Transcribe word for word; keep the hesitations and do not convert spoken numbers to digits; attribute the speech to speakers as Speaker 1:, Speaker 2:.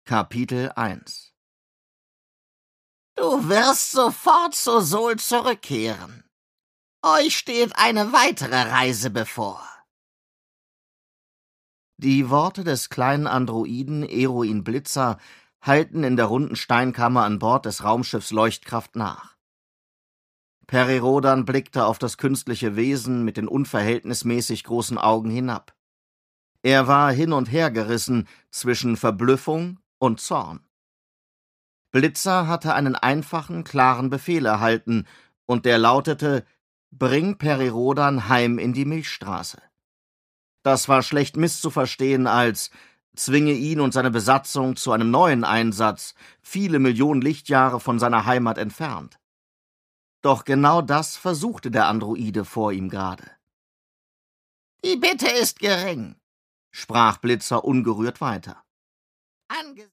Speaker 1: Kapitel eins.
Speaker 2: Du wirst sofort zu Sol zurückkehren. Euch steht eine weitere Reise bevor.
Speaker 1: Die Worte des kleinen Androiden Eroin Blitzer hallten in der runden Steinkammer an Bord des Raumschiffs Leuchtkraft nach. Peri Rodan blickte auf das künstliche Wesen mit den unverhältnismäßig großen Augen hinab. Er war hin und her gerissen zwischen Verblüffung und Zorn. Blitzer hatte einen einfachen, klaren Befehl erhalten, und der lautete: Bring Peri Rodan heim in die Milchstraße. Das war schlecht misszuverstehen als: Zwinge ihn und seine Besatzung zu einem neuen Einsatz, viele Millionen Lichtjahre von seiner Heimat entfernt. Doch genau das versuchte der Androide vor ihm gerade.
Speaker 2: Die Bitte ist gering,
Speaker 1: sprach Blitzer ungerührt weiter.
Speaker 2: Ange